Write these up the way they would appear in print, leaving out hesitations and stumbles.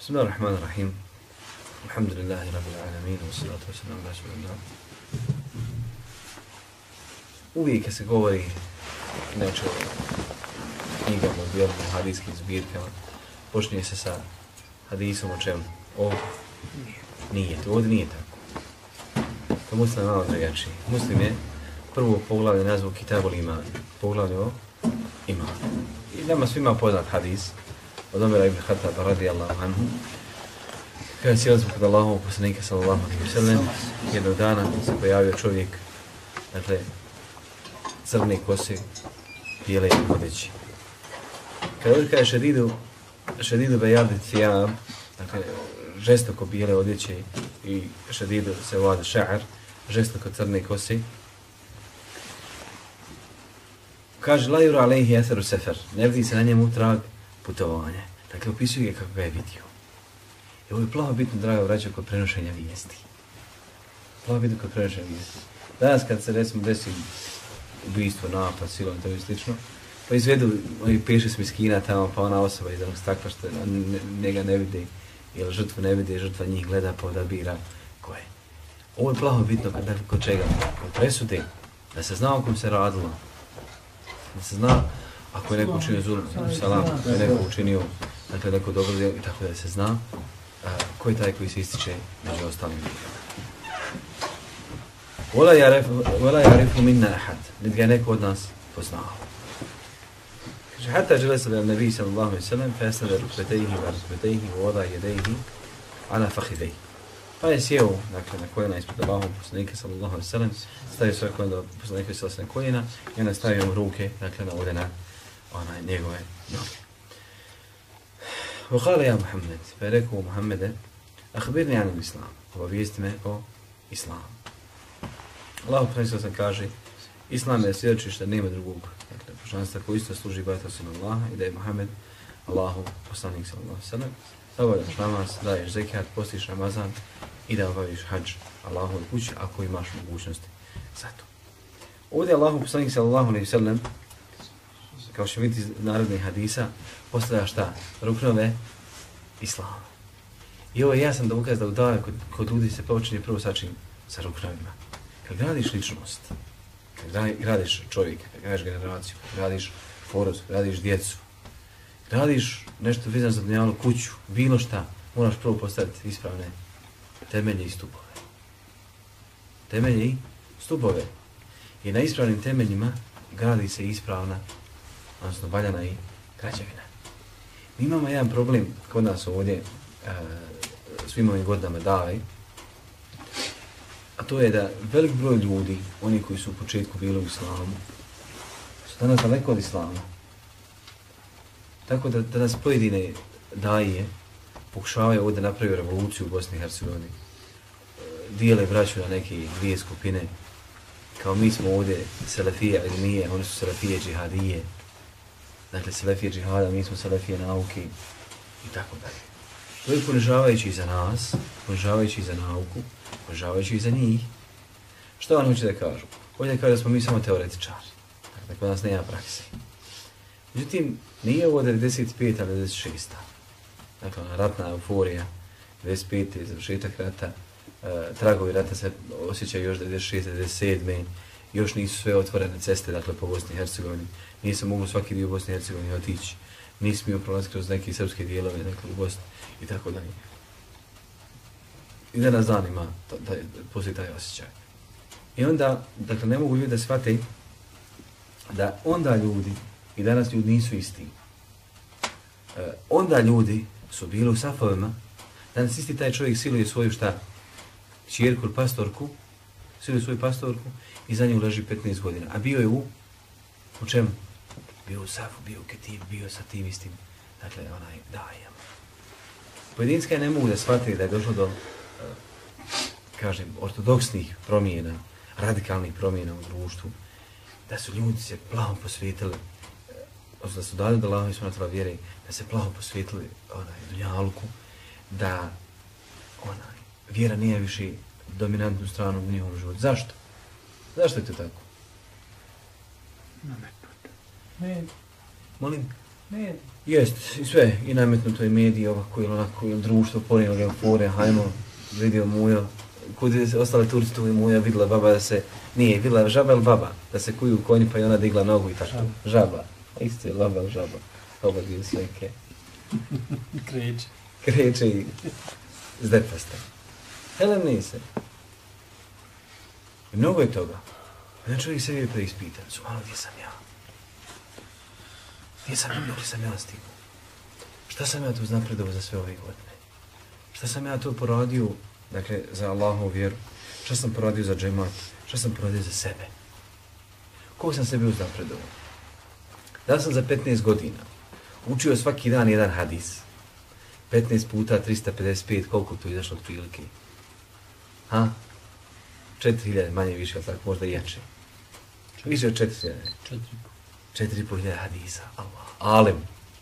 Bismillahirrahmanirrahim. Alhamdulillahi rabbil alamin, wassalatu wassalamu ala rasulillah. Uvijek kad se govori inače o knjigama, dijelima, hadijskim zbirkama, počinje se sa hadisom o čemu? O nijetu. Ovdje nije tako. To muslim je malo drugačiji. Muslim je prvo poglavlje nazvu Kitabul Iman. Poglavlje o Iman. I nama svima poznat hadis od Omera ibn Khattaba radijallahu anhu. Kada sjeli smo kod Allahovog poslanika sallallahu alejhi ve sellem, jednog dana se pojavio čovjek, dakle, crne kose, bijele odeći. Kada ovdje kaže šedidu bejadi thiyab, dakle, žestoko bijele odjeće i šedidu se vada ša'ar, žestoko crne kose, kaže, la yura alejhi atharu safar, ne vidi se na njemu trag putovanja. Dakle, opisuje kako ga je vidio. I ovo je plavo bitno, draga braćo, kod prenošenja vijesti. Plavo bitno kod prenošenja vijesti. Danas kad se recimo desi ubijstvo, napad, silom i to je slično, pa izvedu, oni piše s miskina tamo, pa ona osoba iz onog stakla što njega ne vidi, ili žrtvu ne vidi, žrtva njih gleda pa odabira ko je. Ovo je plavo bitno kod čega? Kod presude, da se zna o kom se radilo. Da se zna ako je neko učinio zulum, salam, ako je neko učinio, dakle, neko dobro djelo i tako da se zna ko je taj koji se ističe među ostalim ljudima. Wala ya'rifu minna ahad, niti ga neko od nas poznao. Kaže, hatta jelesa ila nabi sallallahu alejhi ve sellem, fa yasnada rukbatayhi wa rukbatayhi wa wada yadayhi ala fakhidayhi. Pa je sjeo, dakle, na koljena ispred Allahovog poslanika sallallahu alejhi ve sellem, stavio svoje koljena do poslanika sallallahu alejhi ve koljena i onda stavio ruke, dakle, na ovdje na njegove noge. وقال يا محمد, pa je rekao Muhammede, akhbirni an al-islam, obavijesti me o islamu. Allah poslanik kaže, islam je svjedočište, nema drugog, dakle, božanstva koji isto služi ibadatu osim Allaha i da je Muhammed Allahu poslanik sallallahu alejhi ve sellem, da obavljaš namaz, daješ zekat, postiš Ramazan i da obaviš hadž Allahove kući ako imaš mogućnosti za to. Ovdje Allahu poslanik sallallahu alejhi ve sellem, kao što vidite iz narodnih hadisa, postavlja šta? Ruknove islama. I ovo je jasan da ukaz da u davi kod ljudi se počinje prvo sačin sa ruknovima. Kad gradiš ličnost, kad gradiš čovjeka, kad gradiš generaciju, kad gradiš porod, kad gradiš djecu, gradiš nešto vezano za dunjalu, kuću, bilo šta, moraš prvo postaviti ispravne temelje i stupove. Temelje i stupove. I na ispravnim temeljima gradi se ispravna, odnosno valjana i građevina. Mi imamo jedan problem kod nas ovdje, svim ovim godinama dali, a to je da velik broj ljudi, oni koji su u početku bili u islamu, su danas daleko od islama. Tako da danas pojedine daje pokušavaju ovdje napraviti revoluciju u Bosni i Hercegovini. Dijele braću na neke dvije skupine, kao mi smo ovdje selefije ilmije, oni su selefije džihadije. Dakle, selefije džihada, mi smo selefije nauke i tako dalje. To je ponižavajući za nas, ponižavajući za nauku, ponižavajući za njih. Što on hoće da kažu? Hoće da kažu da smo mi samo teoretičari. Dakle, kod nas nema prakse. Međutim, nije ovo 95. ali 96. Dakle, ratna euforija, 95. završetak rata, tragovi rata se osjećaju još 96. 97. Još nisu sve otvorene ceste, dakle, po Bosni i Hercegovini. Nisam mogu svaki dio u Bosni i Hercegovini otići. Nisam smio prolaziti kroz neke srpske dijelove, dakle, u Bosni i tako dalje. I danas dan ima postoji taj osjećaj. I onda, dakle, ne mogu ljudi da shvate da onda ljudi, i danas ljudi nisu isti, onda ljudi su bili u safovima, danas isti taj čovjek siluje svoju šta? Čjerku ili pastorku, siluje svoju pastorku i za nju leži 15 godina. A bio je u čemu? Bio u safu, bio u ketivu, bio sa tim istim, dakle, onaj dajem. Pojedinska ne mogu da shvatiti da je došlo do, kažem, ortodoksnih promjena, radikalnih promjena u društvu, da su ljudi se plavo posvetili, odnosno da su dali do Allaha i subhanahu vjere, da se plavo posvetili dunjaluku, da vjera nije više dominantnu stranu u njihovom životu. Zašto? Zašto je to tako? Ne. Molim? Ne. Jest, i sve, i nametnuto je medije ovako ili onako, ili društvo, ponijelo ga u fore, hajmo, vidio mujo, kud je ostale Turci tu i muja, vidjela baba da se, nije, vidjela žaba ili baba, da se kuju konji pa i ona digla nogu i tako. Žaba. Isto je baba ili žaba. Oba dvije sveke. Kreće. Kreće i zdepaste. Helemni se. I mnogo je toga. Jedan čovjek sebi preispita, su malo gdje sam ja? Gdje sam ja stigao? Šta sam ja tu napredovao za sve ove godine? Šta sam ja tu poradio, dakle, za Allahovu vjeru? Šta sam poradio za džemat? Šta sam poradio za sebe? Koliko sam sebi uznapredovao? Da sam za 15 godina učio svaki dan jedan hadis. 15 puta 355, koliko tu izašlo od prilike? Ha? 4000, manje više, ali tako, možda i jače. Više od 4000. 4.500 hadisa. Allah. Alim.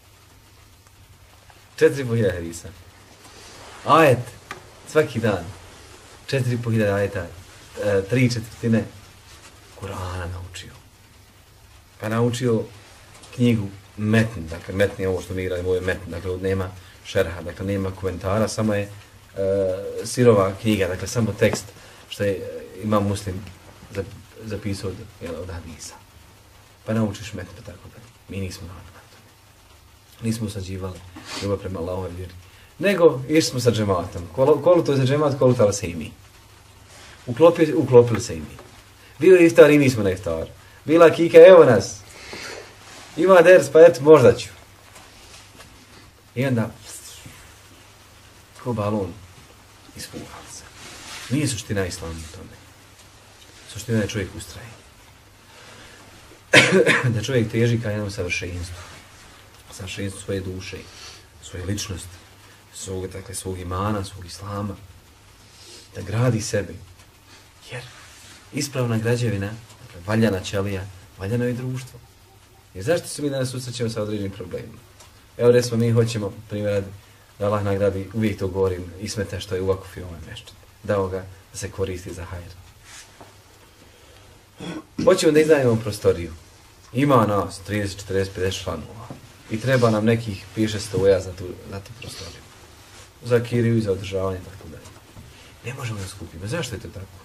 4.500 hadisa. Ajet. Svaki dan. 4.500 ajeta. 3/4 Kur'ana naučio. Pa naučio knjigu metn. Dakle, metn je ovo što mi igramo, ovo je metn. Dakle, nema šerha, dakle, nema komentara, samo je sirova knjiga, dakle, samo tekst što je Imam Muslim zapisao od hadisa. Pa naučiš metn, pa tako da. Mi nismo na tome. Nismo usađivali ljubav prema Allahove vjeri. Nego, išli smo sa džematom. Kolo to je za džemat, kolutali se i mi. Uklopili se i mi. Bili iftar i mi smo na iftar. Bila kika, evo nas. Ima ders, pa eto, možda ću. I onda, ko balon, ispuhali se. Nije suština islama u tome. Suština je čovjek ustraje. Da čovjek teži ka jednom savršenstvu. Savršenstvu svoje duše, svoje ličnosti, svog imana, svog islama. Da gradi sebe. Jer ispravna građevina, dakle, valjana ćelija, valjano je društvo. Jer zašto se mi danas susrećemo sa određenim problemima? Evo recimo mi hoćemo, primjer, da Allah nagradi, uvijek to govorim, Ismeta što je u Vakufi ovaj mešćan. Dao ga da se koristi za hajr. Hoćemo da izdajemo prostoriju. Ima nas 30, 40, 50 članova. I treba nam nekih 500 uja za tu prostoriju. Za kiriju i za održavanje, tako dalje. Ne možemo da skupimo. Zašto je to tako?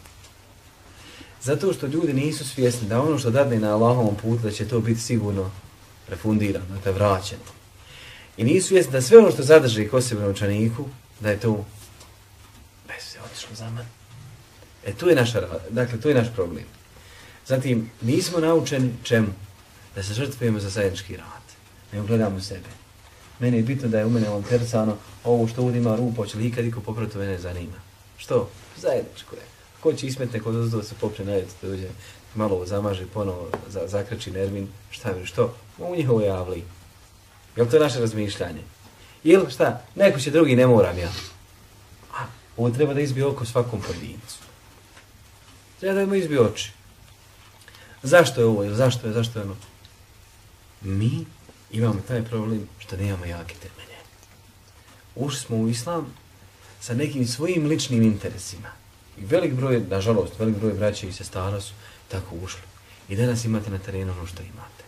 Zato što ljudi nisu svjesni da ono što dadne na Allahovom putu, da će to biti sigurno refundirano, da je vraćeno. I nisu svjesni da sve ono što zadrži kod sebe novčaniku, da je to bez se otišlo za mene. Tu je naš problem. Zatim, nismo naučeni čemu? Da se žrtvujemo za zajednički rad. Ne ugledamo sebe. Meni je bitno da je u mene ovom tercano, ovo što ovdje ima rupa, hoće li ikad iko poprati, mene zanima. Što? Zajedničko je. Ko će ismetne kod ozdo se popne na jedu, da uđe malo zamaži, ponovo zakreći nervin, šta mi, što? U njihovo javli. Jel to je naše razmišljanje? Ili šta? Neko će drugi, ne moram ja. A, ovo treba da izbije oko svakom pojedincu. Treba da ima izbije oči. Zašto je ovo ili zašto je ono? Mi imamo taj problem što nemamo jake temelje. Ušli smo u islam sa nekim svojim ličnim interesima. I velik broj, nažalost, velik broj braća i sestara su tako ušli. I danas imate na terenu ono što imate.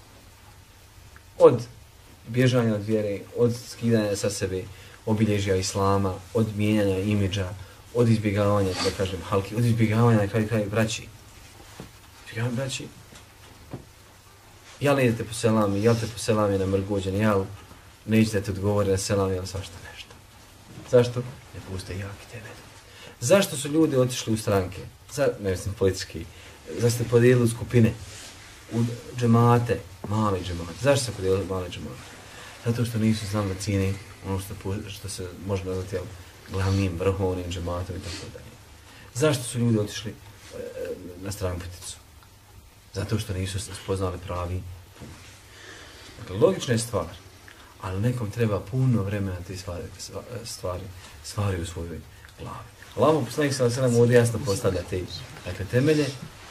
Od bježanja od vjere, od skidanja sa sebe obilježja islama, od mijenjanja imidža, od izbjegavanja, da kažem, halki, od izbjegavanja na kraju braći. Izbjegavanja braći. Jel ne idete po selami, jel te po selami na mrgođen, jel nećete te odgovori na selami, jel svašta nešto. Zašto? Ne puste jaki temelj. Zašto su ljudi otišli u stranke? Ne mislim politički. Zašto ste podijelili skupine? U džemate, mali džemate. Zašto se podijelili mali džemate? Zato što nisu znali da cijeni ono što se može nazvati glavnim, vrhovnim džematom i tako dalje. Zašto su ljudi otišli na stranputicu? Zato što nisu spoznali pravi put. Dakle, logična je stvar, ali nekom treba puno vremena te stvari u svojoj glavi. Allahov poslanik sallallahu alejhi ve sellem ovdje jasno postavlja te temelje.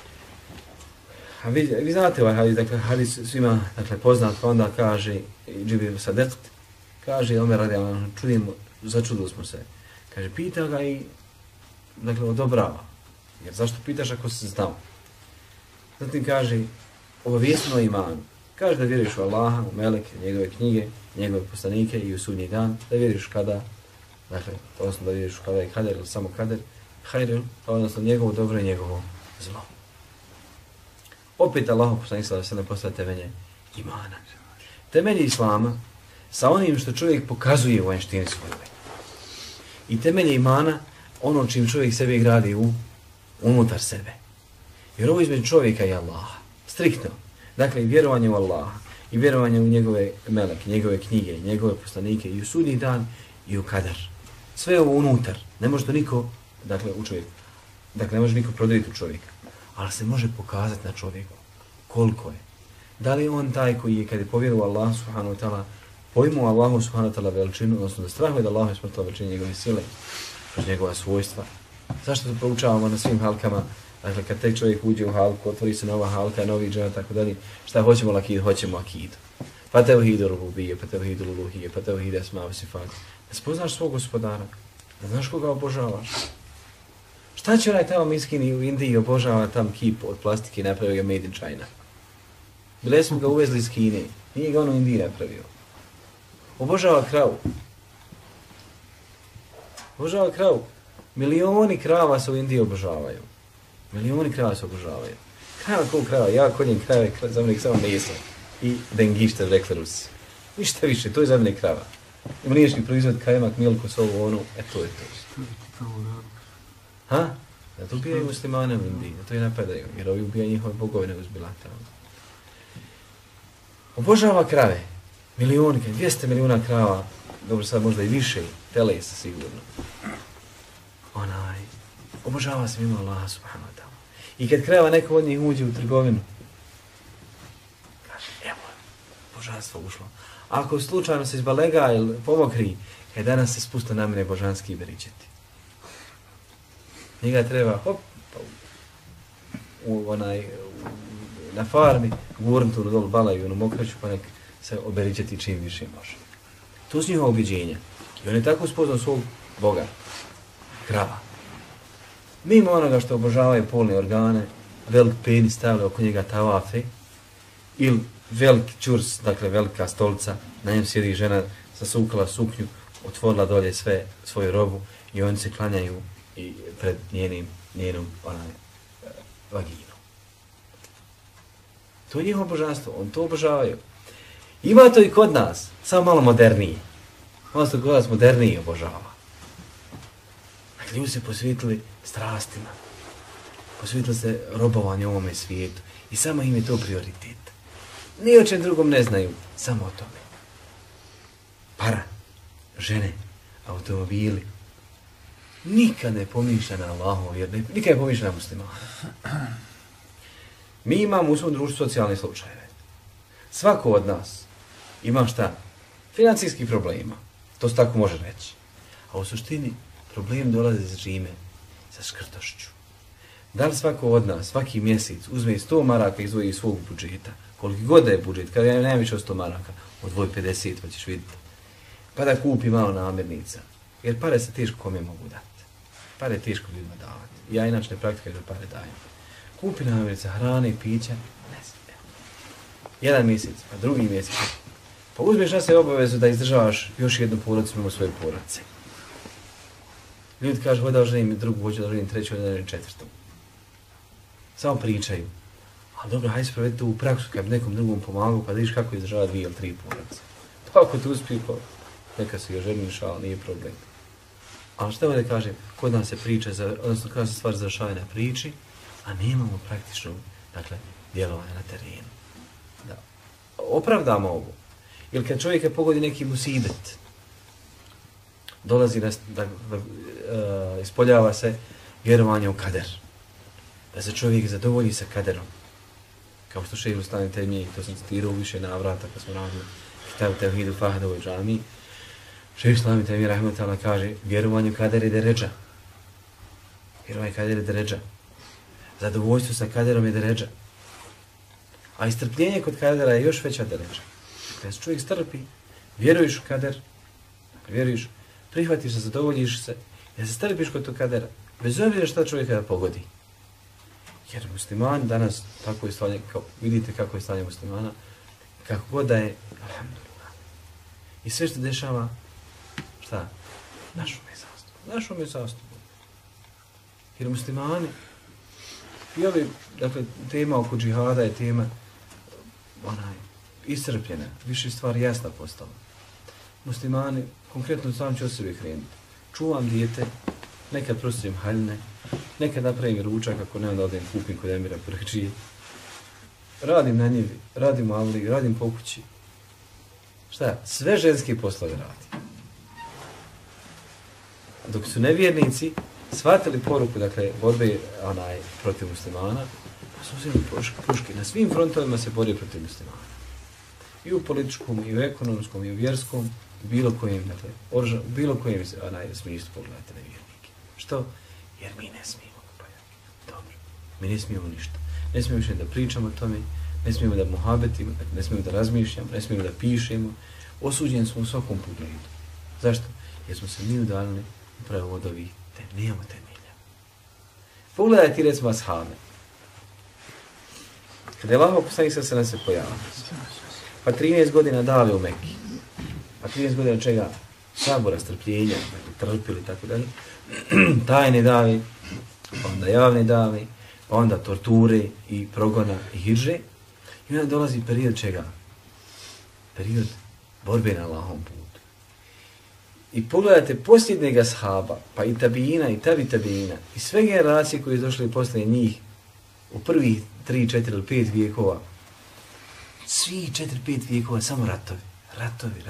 A vi znate ovaj hadis, dakle hadis svima poznat, pa onda kaže Džibril Sadek, kaže Omer radijallahu anhu, začudili smo se. Kaže, pita ga i dakle odobrava. Jer zašto pitaš ako si znao? Zatim kaže, obavijestimo imanu. Kaže da vjeruješ u Allaha, u meleke, njegove knjige, njegove poslanike i u sudnji dan, da vjeruješ kada, dakle, odnosno da vjeruješ u kada je kader ili samo kader, hajr, odnosno njegovo dobro i njegovo zlo. Opet Allahu poslanik sallallahu alejhi ve sellem postavlja temelje imana. Temelji islama sa onim što čovjek pokazuje u vanjštini svoje. I temelje imana ono čim čovjek sebe gradi unutar sebe. Jer ovo između čovjeka i Allaha. Striktno. Dakle, i vjerovanje u Allaha, i vjerovanje u njegove meleke, njegove knjige, njegove poslanike, i u sudnji dan, i u kadar. Sve ovo unutar. Ne može to niko, dakle, u čovjeku. Dakle, ne može niko prodaviti u čovjeka. Ali se može pokazati na čovjeku koliko je. Da li on taj koji je, kad je povjerovao Allah subhanahu wa ta'ala, pojmu Allahu subhanahu wa ta'ala veličinu, odnosno da strahuje da Allah subhanahu wa ta'ala veličinu njegove sile, kroz njegova svojstva. Zašto to proučavamo na svim halkama? Dakle, kad tek čovjek uđe u halku, otvori se nova halka, novi džana, tako dalje, šta hoćemo lakid, hoćemo akidu. Pa tevhid rububije, pa tevhid uluhije, pa tevhid esma wa sifat. Da spoznaš svog gospodara, da znaš koga obožavaš. Šta će onaj tamo miskin u Indiji obožava tam kip od plastike, napravio ga made in China. Bile smo ga uvezli iz Kine, nije ga on u Indiji napravio. Obožava kravu. Obožava kravu. Milioni krava se u Indiji obožavaju. Milioni krava se obožavaju. Krava koliko krava, ja koljem krave, za mene samo meso. I dengi, što je rekli Rusi. Ništa više, to je za mene krava. Mliječni proizvod, kajmak, milko, sovu, ono, to je to. Ha? Da to ubijaju muslimane u Indiji, da to je napadaju, jer ovi ubijaju njihove bogovine uzbilata. Obožava krave, milioni, 200 miliona krava, dobro sad možda i više, telesa sigurno. Obožava se mimo Allaha subhanahu wa ta'ala. I kad krava neko od njih uđe u trgovinu, kaže, evo, božanstvo ušlo. Ako slučajno se izbalega ili pomokri, danas se spusta na mene božanski beričeti. Njega treba, hop, na farmi, gurnuti u dolu balaju, onu mokraću, pa nek se oberičeti čim više može. To su njihova objeđenja. I on je tako spoznao svog Boga, krava. Mimo onoga što obožavaju polne organe, velik penis stavili oko njega tavafe, ili veliki čurs, dakle velika stolica, na njem sjedi žena, zasukala suknju, otvorila dolje svoju robu i oni se klanjaju i pred njenom vaginu. To je njihovo božanstvo, on to obožavaju. Ima to i kod nas, samo malo moderniji. Malo se kod nas moderniji obožava. Dakle, ljudi se posvetili strastima, posvetili se robovanju ovome svijetu i samo im je to prioritet. Ni o čem drugom ne znaju, samo o tome. Para, žene, automobili. Nikad ne pomišlja na Allahu, nikad ne pomišlja na muslimana. Mi imamo u svom društvu socijalne slučajeve. Svako od nas ima šta? Financijskih problema. To se tako može reći. A u suštini problem dolaze iz žime, sa škrtošću. Da li svako od nas, svaki mjesec, uzme 100 maraka i izdvoji iz svog budžeta, koliko god da je budžet, kada je najviše od 100 maraka, odvoji 50, pa ćeš vidjeti. Pa da kupi malo namirnica. Jer pare se teško kome mogu dati. Pare je teško ljudima davati. Ja inače ne praktikujem da pare dajem. Kupi namirnica, hrane, pića, ne znam. Jedan mjesec, pa drugi mjesec. Pa uzmeš na sebe obavezu da izdržavaš još jednu porodicu mimo svoje porodice. Ljudi kažu, hoću da želim drugu, hoću da želim treću, hoću da želim četvrtu. Samo pričaju. Ali dobro, hajde sprovedi to u praksu kad bi nekom drugom pomagao, pa da vidiš kako izdržava 2 ili 3 porodice. Pa ako te uspije, pa neka se ga ženiš, ali nije problem. Ali što ovdje kažem, kod nas se priča, odnosno kada se stvar završava na priči, a nemamo praktično, dakle, djelovanje na terenu. Da opravdamo ovo. Ili kad čovjeka pogodi neki musibet, dolazi ispoljava se vjerovanje u kader. Da se čovjek zadovolji sa kaderom. Kao što šejh Islam Tejmije, to sam citirao više navrata kad smo radili Kitab Tevhidu Fahadovoj džami. Šejh Islam Tejmije rahmetullah kaže, vjerovanje u kader je deređa. Vjerovanje u kader je deređa. Zadovoljstvo sa kaderom je deređa. A istrpljenje kod kadera je još veća deređa. Kad se čovjek strpi, vjeruješ u kader, vjeruješ, prihvatiš se, zadovoljiš se, da se strpiš kod tog kadera, bez obzira šta čovjeka pogodi. Jer musliman danas, tako je stanje, vidite kako je stanje muslimana, kako god da je, alhamdulillah. I sve što dešava, šta? Našom je sastavu. Jer muslimani, i ovi, dakle, tema oko džihada je tema, iscrpljena, više stvari jasna postala. Muslimani, konkretno sam ću o sebi krenuti. Čuvam dijete, nekad prostirim haljne, nekad napravim ručak, ako nemam da odem kupim kod Emira Prhđije. Radim na njivi, radim u avli, radim po kući. Šta? Sve ženske poslove radim. Dok su nevjernici shvatili poruku, dakle, borbe protiv muslimana, pa su uzeli puške. Na svim frontovima se bori protiv muslimana. I u političkom, i u ekonomskom, i u vjerskom, bilo kojem, dakle, bilo kojem smislu pogledajte nevjernike. Što? Jer mi ne smijemo. Dobro. Mi ne smijemo ništa. Ne smijemo više da pričamo o tome, ne smijemo da muhabetimo, ne smijemo da razmišljamo, ne smijemo da pišemo. Osuđeni smo u svakom pogledu. Zašto? Jer smo se mi udaljili upravo od ovih nemamo temelja. Pogledaj ti recimo ashabe. Kada je Allahov poslanik sallallahu alejhi ve sellem se pojavio, pa 13 godina dali u Mekki, pa 13 godina čega? Sabora, strpljenja, trpili, tako dalje. Tajne davi, pa onda javne davi, pa onda torture i progona i hidže. I onda dolazi period čega? Period borbe na Allahovom putu. I pogledajte posljednjeg ashaba, pa i tabiina, i tabiina, i sve generacije koje su došli poslije njih u prvih 3, 4 ili 5 vijekova, svi 4, 5 vijekova samo ratovi. Ratovi.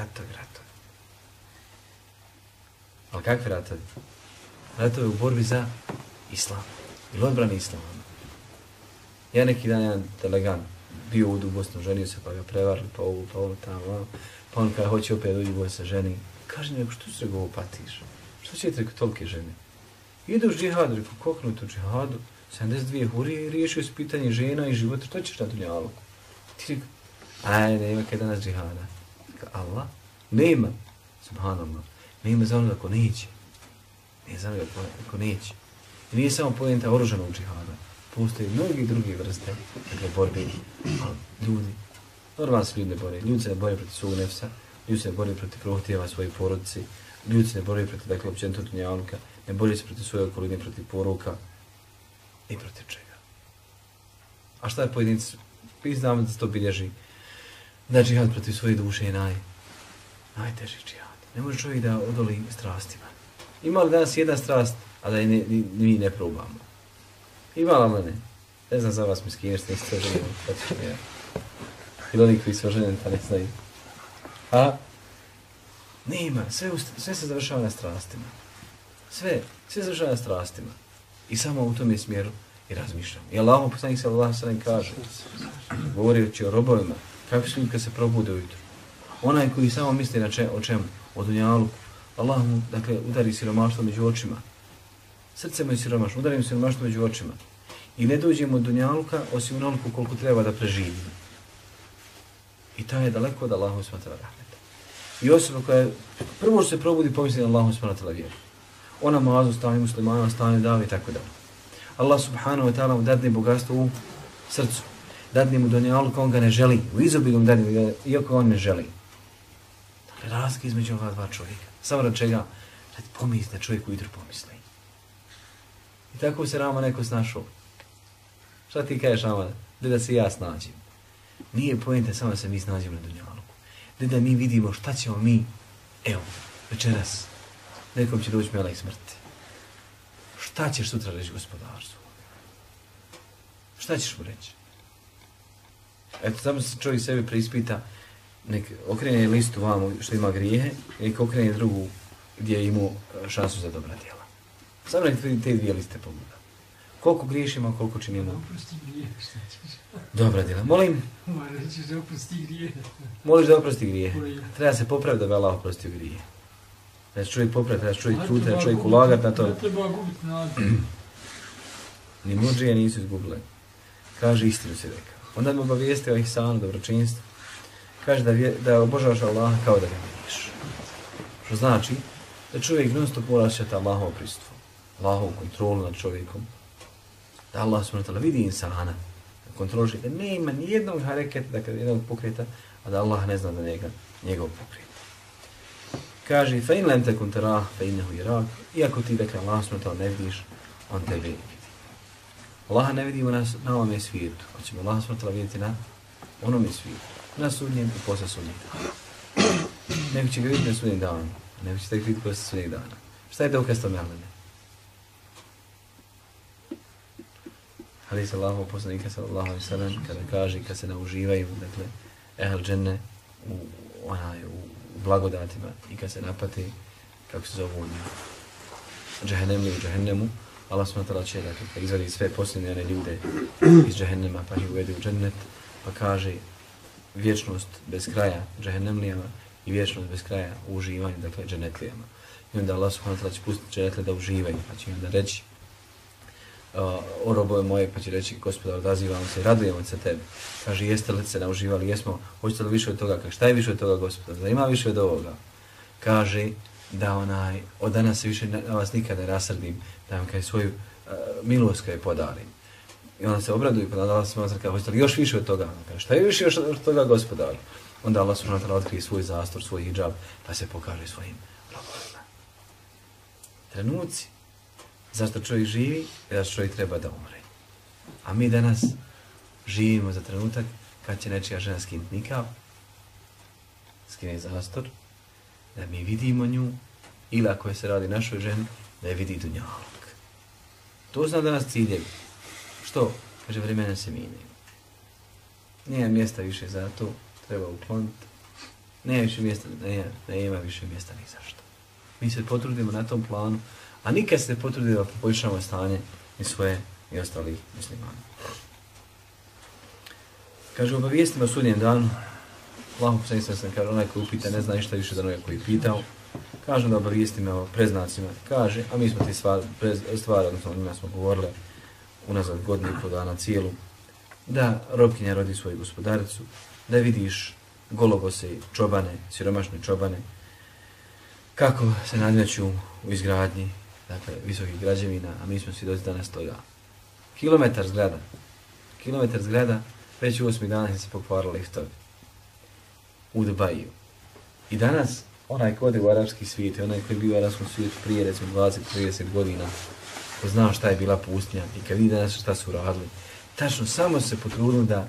Ali kakvi ratovi? Ratovi u borbi za islam. Ili odbrani islama. Ja neki dan jedan delegan bio u Bosnu, ženio se pa ga prevarili, pa ovo tamo, pa on kada hoće opet uđi u Bosnu se ženi. Kaže mi, što se go patiš? Što će ti tolike žene? Ide u džihadu, rekao, koknuti u džihadu, 72 hurije i riješio se pitanje žena i života, što ćeš na dunjaluku? Ti rekao, nema kaj danas džihada. Allah, nema, subhanallah, nema za onoga ko neće. Nije za onoga ko neće. I nije samo pojenta oružanog džihada. Postoje mnogi drugi vrste, dakle, borbe, ali ljudi, normalno se ljudi ne bore. Ljudi se ne bore protiv svog nefsa, ljudi se ne bore protiv prohtjeva svojih porodici, ljudi se ne bore protiv, dakle, općenito dunjalka, ne bore se protiv svoje okoline, protiv poruka i protiv čega. A šta je pojedinci? Mi znamo da se to bilježi. Da džihad protiv svoje duše je najteži džihad. Ne može čovjek da odoli strastima. Ima li danas jedna strast, a da je mi ne probamo? Ima li ne? Ne znam za vas miskine što niste oženjeni. Ili oni koji su oženjeni pa ne znaju. A? Nema, sve se završava na strastima. Sve završava na strastima. I samo u tom je smjeru i razmišljam. I Allahov poslanik sallallahu alejhi ve sellem kaže, govorići o robovima, kako su ljudi kad se probude ujutro. Onaj koji samo misli o čemu? O dunjaluku. Allah mu, dakle, udari siromaštvo među očima. Srce mu je siromaštvo, udari mu siromaštvo među očima. I ne dođemo od dunjaluka osim onoliko koliko treba da preživi. I ta je daleko od Allahu subhanahu wa ta'ala. I osoba koja je prvo što se probudi pomisli na Allahu subhanahu wa ta'ala vjeru. Ona mazu stavlja muslimana, stavlja davi i tako dalje. Allah subhanahu wa ta'ala mu dadne bogatstvo u srcu. Dadne mu dunjaluk, on ga ne želi. U izobilju mu dadne, iako on ne želi. Dakle, razlika između ova dva čovjeka. Samo rad čega? Rad pomisli da čovjek ujutro pomisli. I tako se Rama neko snašao. Šta ti kažeš, Rama? Da se ja snađem. Nije pojenta samo da se mi snađemo na dunjaluku. Da mi vidimo šta ćemo mi, evo, večeras, nekom će doći melek smrti. Šta ćeš sutra reći gospodarstvu? Šta ćeš mu reći? Eto, samo se čovjek sebi preispita, nek okrene listu vamo što ima grijehe, nek okrene drugu gdje ima šansu za dobra djela. Samo nek te dvije liste pogleda. Koliko griješimo, koliko činimo? Oprosti grijehe, šta ćeš? Dobra djela. Molim? Rećeš da oprosti grijehe. Moliš da oprosti grijehe. Treba se popraviti da bi Allah oprostio grijehe. Da se čovjek popraviti, da se čovjek truti, da se čovjek ulagat na to. Ne treba gubiti nadu. Ni muđije nisu izgubile. Kaže, istinu si rekao. Onda mi obavijesti o ihsanu, dobročinstvu. Kaže da obožavaš Allaha kao da ga vidiš. Što znači da čovjek non stop mora osjećati Allahovo prisustvo, Allahovu kontrolu nad čovjekom. Da Allah subhanahu wa ta'ala vidi insana, da kontroliše, da nema nijednog hareketa, dakle jednog pokreta, a da Allah ne zna da njegov pokret. Kaže, fe in lem tekun terah, fe innehu irak, iako ti, dakle, Allah smrtao ne vidiš, on tebe vidi. Allah ne vidimo na ovome svijetu, hoćemo Allah smrtao vidjeti na onome svijetu, na sudnjem i posle sudnjeg dana. Neko će ga vidjeti na sudnjeg dana, neko će tek vidjeti posle sudnjeg dana. Šta je dokaz tome, ali ne? Hadis Allahov poslanika sallallahu alejhi ve sellem kada kaže kad se nauživaju, dakle, ehl dženne u blagodatima i kad se napati, kako se zovu džehennemli u džehennemu, Allah smatra će, dakle, kad izvadi sve posljednje one ljude iz džehennema pa ih uvede u džennet, pa kaže vječnost bez kraja džehennemlijama i vječnost bez kraja u uživanju, dakle, džennetlijama. I onda Allah smatra će pustiti džennetle da uživaju, pa će onda reći o robove moje, pa će reći Gospodar, odazivamo se, radujemo se tebi. Kaže, jeste li se nauživali, jesmo, hoćete li više od toga? Kaže, šta je više od toga, Gospodar? Da ima više od ovoga? Kaže, da od danas se više na vas nikada ne rasrdim, da vam kaj svoju milost kaj podarim. I onda se obraduju, pa Allah se kaže, hoćete li još više od toga? Kaže, šta je više od toga, Gospodar? Onda Allah subhanahu wa ta'ala otkrije svoj zastor, svoj hidžab, pa se pokaže svojim robovima. Trenuci. Zašto čovjek živi? Zašto čovjek treba da umre. A mi danas živimo za trenutak kad će nečija žena skinuti nikav, skine zastor, da mi vidimo nju, ili ako je se radi našoj ženi, da je vidi dunjalog. To zna danas ciljevi. Što? Kaže, vremena se mijenjaju. Nema mjesta više za to, treba ukloniti. Nema više mjesta ni zašto. Mi se potrudimo na tom planu, a nikad se ne potrudi da poboljšamo stanje i svoje i ostalih muslimana. Kaže, obavijestimo o sudnjem danu. Allahu poslanik sallallahu kaže, onaj koji upita ne zna ništa više da onaj koji je pitao. Kaže da obavijestimo o preznacima. Kaže, a mi smo ti stvari, odnosno o njima smo govorili unazad godinu i pol dana cijelu, da robkinja rodi svoju gospodaricu, da vidiš golobose čobane, siromašne čobane, kako se nadmeću u izgradnji, dakle, visokih građevina, a mi smo svjedoci danas toga. Kilometar zgrada, već u 8 dana se pokvarila liftovi. U Dubaju. I danas, onaj ko ode u arapski svijet, onaj koji je bio u arapskom svijetu prije, recimo, 20-30 godina, ko zna šta je bila pustinja i kad vidi danas šta su radili, tačno samo se potrudili da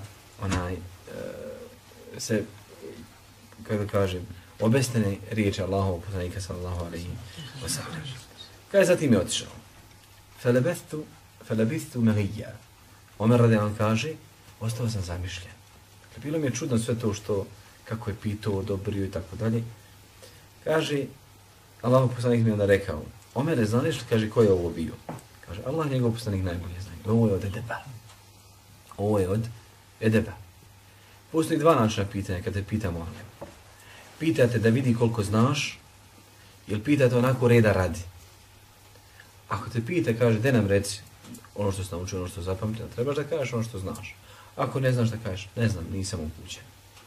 se, kako kažem, obestane riječi Allahovog poslanika sallallahu alejhi ve sellem. Kaj zatim je otišao? Felebistu mehija. Omer radijallahu kaže, ostao sam zamišljen. Dakle, bilo mi je čudno sve to što, kako je pitao, odobrio i tako dalje. Kaže, Allahov poslanik mi onda rekao, Omer, znaš li, kaže, ko je ovo bio? Kaže, Allah njegov poslanik najbolje zna. Ovo je od edeba. Ovo je od edeba. Postoji dva načina pitanja kada te pitamo o nemu. Pitate da vidi koliko znaš, ili pitate onako reda radi. Ako te pita, kaže, de nam reci ono što si naučio, ono što zapamtio, trebaš da kažeš ono što znaš. Ako ne znaš da kažeš, ne znam, nisam upućen.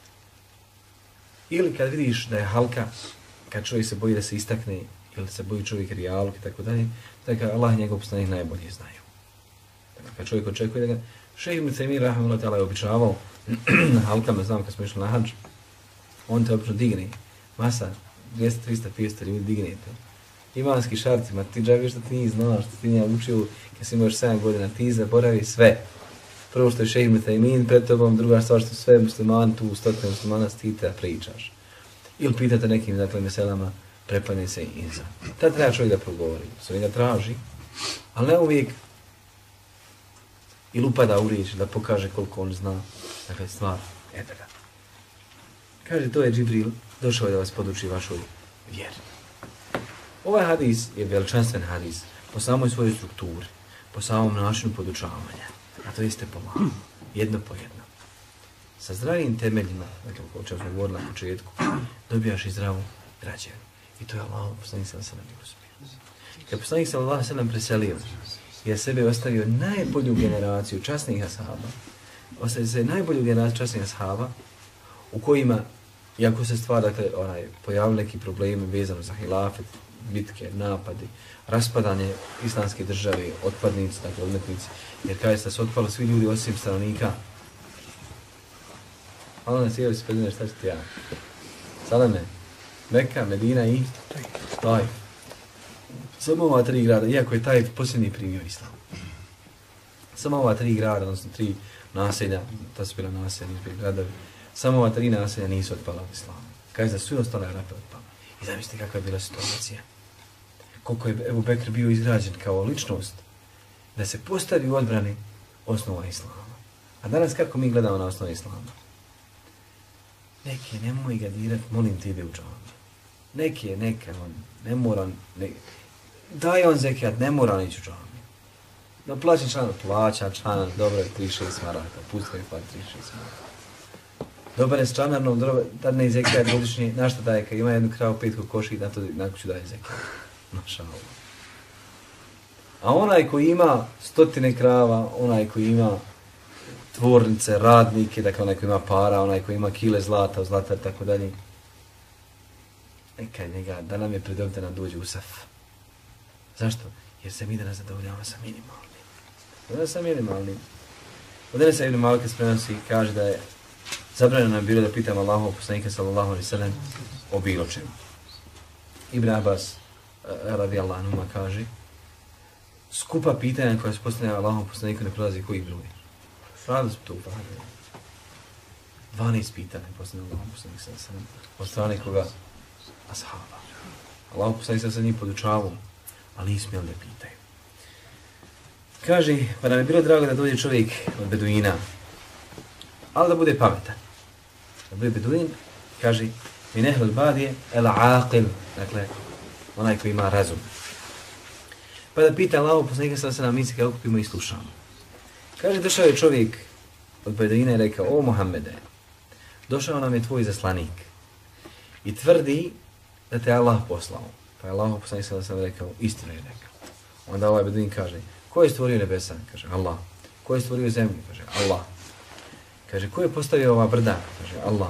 Ili kad vidiš da je halka, kad čovjek se boji da se istakne, ili se boji čovjek rijalog i tako dalje, tako Allah njegov poslanik najbolje znaju. Dakle, kad čovjek očekuje da ga... Šejh ibn Tejmije rahimehullah ta'ala je običavao na halkama, znam kad smo išli na hadž, on te obično digne, masa, 200, 300, 500 ljudi dignete. Imanski šartima, ti džaviš što ti nije znaš, što ti nije učio, kad si imaš 7 godina, ti zaboravi sve. Prvo što je Šejh ibn Tejmije pred tobom, druga stvar što sve muslimani, tu stotine muslimana stite da pričaš. Ili pitate nekim, dakle, meselama, prepane se inza. Tad treba čovjek da progovori, sve ga traži, ali ne uvijek ili upada u riječ da pokaže koliko on zna, dakle, stvar, eto ga. Kaže, to je Džibril, došao je da vas poduči vašoj vjeri. Ovaj hadis je veličanstven hadis po samoj svojoj strukturi, po samom načinu podučavanja, a to jeste polako, jedno po jedno. Sa zdravim temeljima, dakle, o čemu smo govorili na početku, dobijaš i zdravu građevinu. I to je Allah, poslanik sallallahu alejhi ve sellem. Kad poslanik sallallahu alejhi ve sellem preselio, je sebe ostavio najbolju generaciju časnih ashaba, ostavio se najbolju generaciju časnih ashaba, u kojima, iako se stvar, dakle, pojavili neki problemi vezano za hilafet, bitke, napadi, raspadanje islamske države, otpadnici, dakle, odmetnici, jer kada se otpali svi ljudi osim stanovnika A onda sjeo se predine, šta ću ti ja? Saleme, Meka, Medina i Taif. Samo ova 3 grada, iako je Taif posljednji primio islam. Samo ova 3 grada, odnosno 3 naselja, to su bila naselja, nisu bili gradovi, samo ova 3 naselja nisu otpala od islama. Kaže da su i ostale Arape otpala. I zamislite kakva je bila situacija. Koliko je Ebu Bekr bio izgrađen kao ličnost, da se postavi u odbrani osnova islama. A danas kako mi gledamo na osnovu islama? Neki nemoj ga dirat, molim ti ide u džamiju. Neki je neka, on ne mora, daj on zekijat, ne mora ići u džamiju. No plaća članar, dobro je 36 maraka, pusti mi plati 36 maraka. Dobar je s članarnom, tad ne zekijat godišnji, na što daje, kad ima jednu kravu 5 kokoši, na to na kuću daje zekijat. Maša Allah. A onaj koji ima 100 krava, onaj koji ima tvornice, radnike, dakle onaj koji ima para, onaj koji ima kile zlata, zlatar, tako dalje. Neka njega, da nam je pridobite nam dođe u saf. Zašto? Jer se mi danas zadovoljavamo sa minimalnim. Danas sa minimalnim. Od se Ibn Malike prenosi i kaže da je zabranjeno nam bilo da pitamo Allahovog poslanika sallallahu alejhi ve sellem o bilo čemu. Ibn Abbas radijallahu anhuma kaže: skupa pitanja koja se postavlja Allahovom poslaniku ne prolazi koji broj. Radili smo to u Fahadu. 12 pitanja postavlja Allahovom poslaniku sallallahu alejhi ve sellem od strane koga? Ashaba. Allahov poslanik sallallahu alejhi ve sellem podučavao, ali nisu smjeli da pitaju. Kaže, pa nam je bilo drago da dođe čovjek od beduina, ali da bude pametan. Da bude beduin, kaže, min ehlul badije el aqil, dakle, onaj koji ima razum. Pa da pita Allahov poslanika sallallahu alejhi ve sellem, mi se ga okupimo i slušamo. Kaže, došao je čovjek od beduina i rekao: o Muhammede, došao nam je tvoj zaslanik i tvrdi da te Allah poslao. Pa je Allahov poslanik sallallahu alejhi ve sellem rekao: istinu je rekao. Onda ovaj beduin kaže: ko je stvorio nebesa? Kaže: Allah. Ko je stvorio zemlju? Kaže: Allah. Kaže: ko je postavio ova brda? Kaže: Allah.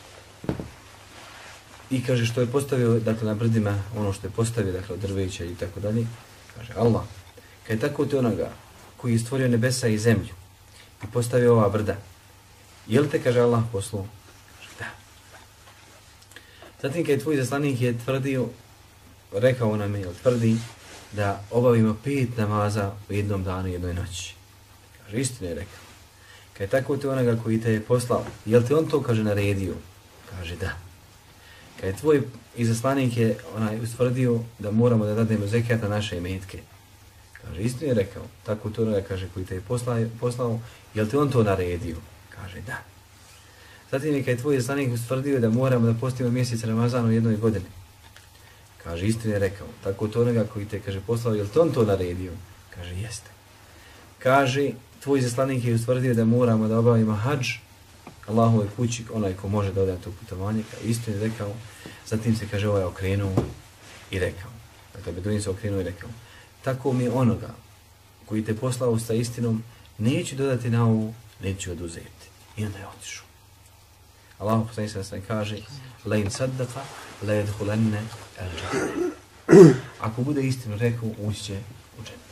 I kaže: što je postavio, dakle, na brdima, ono što je postavio, dakle, od drveća i tako dalje? Kaže: Allah. Kaže: tako ti onoga koji je stvorio nebesa i zemlju i postavio ova brda, je li te, kaže, Allah poslao? Kaže: da. Zatim, kada tvoj zaslanik je tvrdio, rekao nam je, tvrdi da obavimo 5 namaza u jednom danu i jednoj noći. Kaže: istinu je rekao. Kad je tako te onoga koji te je poslao, je li te on to, kaže, naredio? Kaže: da. Kad je tvoj izaslanik je ustvrdio da moramo da dademo zekijat na naše imetke. Kaže: istinu je rekao. Tako te onoga, kaže, koji te je poslao, je li te on to naredio? Kaže: da. Zatim je kad je tvoj izaslanik ustvrdio da moramo da postimo mjesec Ramazana u jednoj godini. Kaže: istinu je rekao. Tako to onoga koji te, kaže, poslao, je li te on to naredio? Kaže: jeste. Kaže: tvoj izaslanik je ustvrdio da moramo da obavimo hadž Allahove kući, onaj ko može da ode na to putovanje. Istinu je rekao. Zatim se, kaže, ovaj okrenuo i rekao. Dakle, beduin se okrenuo i rekao: tako mi onoga koji te poslao sa istinom, neću dodati na ovu, neću oduzeti. I onda je otišao. Allah poslanik sallallahu alejhi ve sellem kaže: la in saddaqa la yadkhulanna al-jannah. Ako bude istinu rekao, ući će u džennet.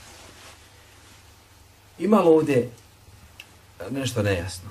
Imalo ovdje nešto nejasno.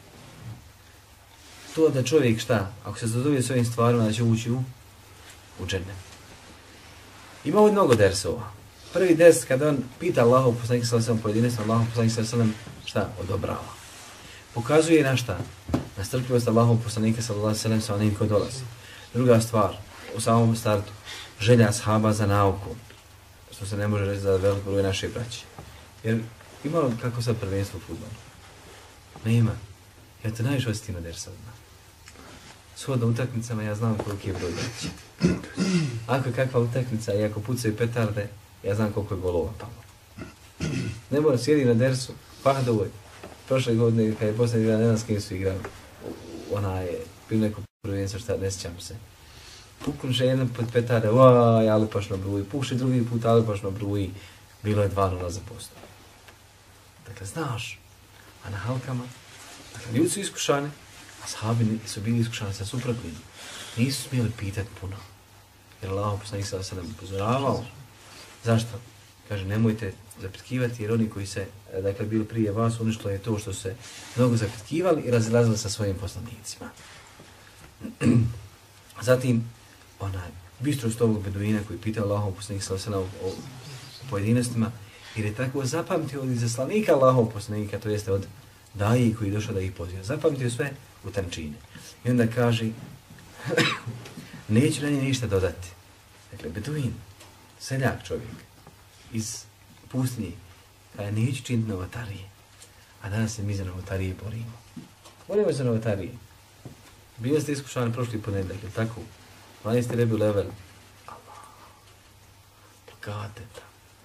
To da čovjek šta, ako se zadovolji s ovim stvarima, da će ući u džennet. Ima ovdje mnogo dersova. Prvi ders kada on pita Allahov poslanika sallallahu alejhi ve sellem pojedinačno, Allahov poslanik sallallahu alejhi ve sellem šta odobrava. Pokazuje na šta? Na strpljivost Allahov poslanika sallallahu alejhi ve sellem sa onim ko dolazi. Druga stvar, u samom startu, želja ashaba za nauku, što se ne može reći za velik broj naše braće. Jer ima kako sad prvenstvo u fudbalu? Nema. Ja te najviše osjetim na dersa odmah. Shodno utakmicama ja znam koliki je broj braće. Ako je kakva utakmica i ako pucaju petarde, ja znam koliko je golova palo. Ne moram sjedi na dersu, Fahdovoj. Prošle godine kad je Bosna igrala, ne znam s kim su igrali. Ona je bilo neko prvenstvo, šta ne sjećam se. Puknuše jedan put petarde, uaj, ali pašno bruji. Pukše drugi put, ali pašno bruji. Bilo je 2-0 za posto. Dakle, znaš, a na halkama, dakle, ljudi su iskušani, a sahabi su bili iskušani sa suprotnim. Nisu smjeli pitati puno. Jer Allah poslanik sallallahu alejhi ve sellem upozoravao. Zašto? Kaže, nemojte zapitkivati jer oni koji se, dakle, bili prije vas, uništilo je to što se mnogo zapitkivali i razilazili sa svojim poslanicima. Zatim, bistrost ovog beduina koji pitao Allahov poslanik sallallahu o pojedinostima, jer je tako zapamtio od izaslanika Allahov poslanika, to jeste od daji koji je došao da ih poziva. Zapamtio sve u tančine. I onda kaže, neću na nje ništa dodati. Dakle, beduin, seljak čovjek, iz pustinje, kada neću činiti novotarije, a danas se mi za novotarije borimo. Borimo se novotarije. Bili ste iskušani prošli ponedjeljak, je tako? 12. rebi level. Allah. Plakateta.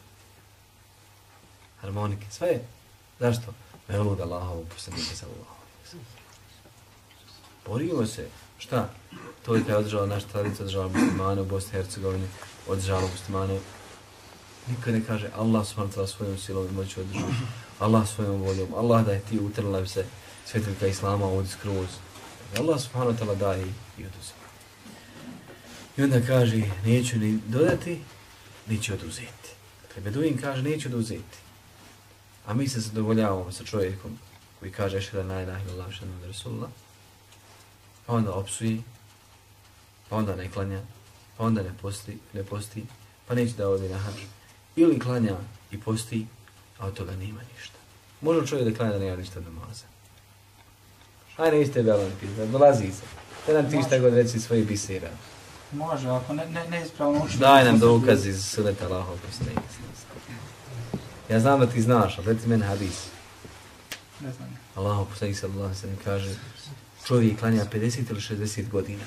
Harmonike, sve je. Zašto? Mevlud Allahovu poslanika sallallahu alejhi ve sellem. Borimo se. Šta? To je kada je održala naša tradicija, održala muslimane u Bosni i Hercegovini, održala muslimane. Niko ne kaže Allah subhanahu wa ta'ala svojom silom i moću održava. Allah svojom voljom. Allah da je ti utrla bi se svjetiljka Islama ovdje skroz. Allah subhanahu wa ta'ala daje i oduzima. I onda kaže, neću ni dodati, neću oduzeti. Dakle, beduin kaže, neću oduzeti. A mi se zadovoljavamo sa čovjekom koji kaže, ešhadu la ilaha illallah wa ešhadu anna Muhammadan rasulullah, pa onda opsuje, pa onda ne klanja, pa onda ne posti, pa neće da ode na hadž. Ili klanja i posti, a od toga nema ništa. Može čovjek da klanja da nema ništa namaza. Ajde, niste belanti, dolazi se. Da nam ti šta god reći svoji bisera. Može, ako ne ispravno učinu. Daj nam dokaz iz suneta Allahov poslanika. Ja znam da ti znaš, ali reci meni hadis. Ne znam. Allahov poslanik sallallahu alejhi ve sellem kaže, čovjek klanja 50 ili 60 godina,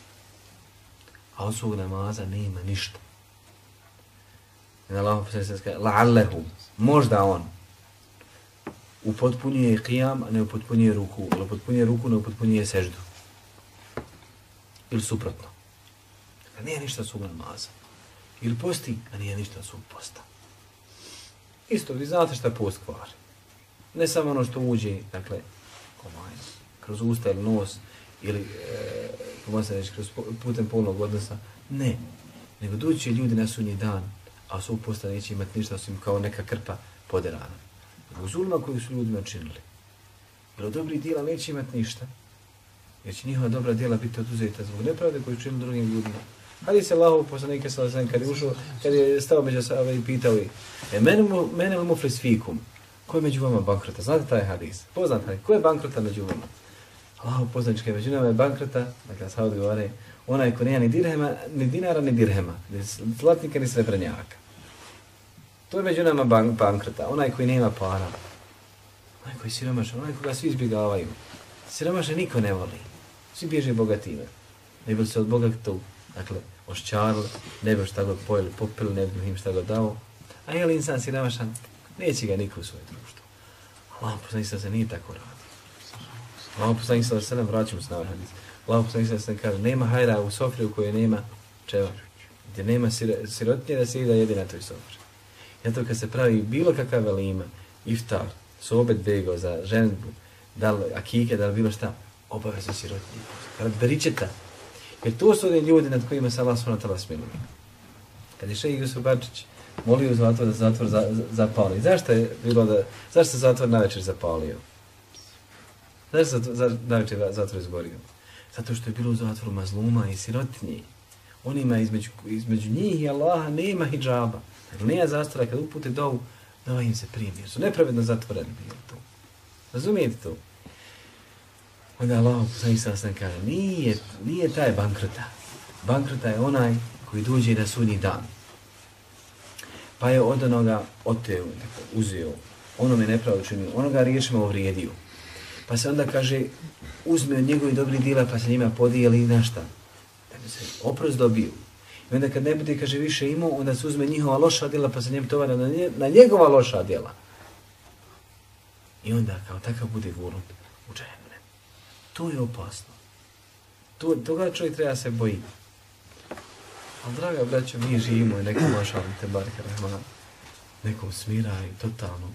a od svog namaza nema ništa. I Allahov poslanik sallallahu alejhi ve sellem kaže, la'allehu, možda on upotpunjuje qiyam, a ne upotpunjuje ruku, ili upotpunjuje ruku, ne upotpunjuje seždu. Ili suprotno. Dakle, nije ništa od svog namaza. Ili posti, a nije ništa od svog posta. Isto, vi znate šta post kvari. Ne samo ono što uđe, dakle, kroz usta ili nos, ili, kako se reći, kroz putem polnog odnosa. Ne. Nego doći ljudi na sunji dan, a svog posta neće imati ništa, osim kao neka krpa poderana. Zbog zulma koju su ljudima činili. Jer od dobrih dijela neće imati ništa. Jer će njihova dobra dijela biti oduzeta zbog nepravde koju činili drugim ljudima. Hadis Allahov poslanika sallallahu alejhi ve sellem kad je ušao, kad je stao među sahabe i pitao ih: "Mene muflis fikum? Ko je među vama bankrota?" Znate taj hadis? Poznat hadis. Ko je bankrota među vama? Allahov poslanik među nama je bankrota, dakle sahabe odgovore, onaj ko nema ni dirhema, ni dinara, ni dirhema, ni zlatnika, ni srebrnjaka. To je među nama bankrota, onaj koji nema para. Onaj koji je siromašan, onaj koga svi izbjegavaju. Siromašan niko ne voli. Svi bježe bogatime. Ne bi se od bogatog, dakle, oščarili, ne bi šta god pojeli, popili, ne bi im šta god dao. A je li insan siromašan, neće ga niko u svoje društvo. Allah poslanik se nije tako radi. Allah poslanik se vraćamo se na ovaj hadis. Allah poslanik se kaže, nema hajra u sofri u kojoj nema čeva. Gdje nema sirotinje da se ide jedi na toj sofri. Zato kad se pravi bilo kakva velima, iftar, sobet bego za ženbu, da li akike, da li bilo šta, obavezno sirotinje. Rad beričeta. Jer to su oni ljudi nad kojima se Allah s.w.t. smiluje. Kad je šejih Jusuf Bačić molio zatvor da zatvor zapali. Zašto se zatvor na večer zapalio? Zašto se na večer zatvor izgorio? Zato što je bilo u zatvoru mazluma i sirotinji. Onima između njih i Allaha nema hidžaba. Dakle, nema zastora kad upute dovu, dova im se primi. Jer su nepravedno zatvoreni bili tu. Razumijete to? Onda Allah poslanik sam kaže, nije taj bankrota. Bankrota je onaj koji dođe na sudnji dan. Pa je od onoga oteo, uzeo, onome nepravo činio, onoga riječima uvrijedio. Pa se onda kaže, uzme od njegovi dobri djela pa se njima podijeli na šta? Da bi se oprost dobio. I onda kad ne bude, kaže, više imao, onda se uzme njihova loša djela pa se njim tovara na njegova loša djela. I onda kao takav bude gurnut u džehennem. To je opasno. Toga čovjek treba se boji. Ali draga braćo, mi živimo i nekom mašalim te barke rahman, nekom smiraju totalno.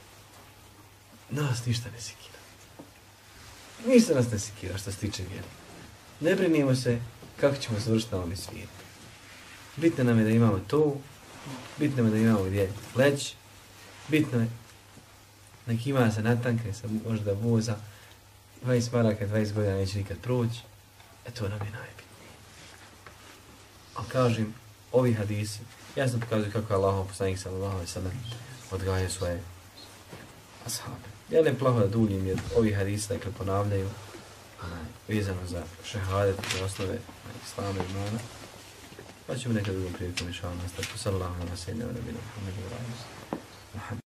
Nas ništa ne sikira. Ništa nas ne sikira što se tiče vjeri. Ne brinimo se kako ćemo završiti na ovom svijetu. Bitno nam je da imamo to Bitno je da imamo gdje leći. Bitno je neki ima se natanke, se možda voza. 20 maraka, 20 godina neće nikad proći. To nam je najbitnije. Ali kažem, ovi hadisi jasno pokazuju kako je Allahov poslanik sallallahu alejhi ve sellem odgajao svoje ashabe. Ja ne plaho da duljim jer ovi hadisi dakle ponavljaju vezano za šehadet i osnove islama i imana. Pa ćemo nekad drugom prilikom inšallah nastaviti. Sallallahu alejhi ve sellem.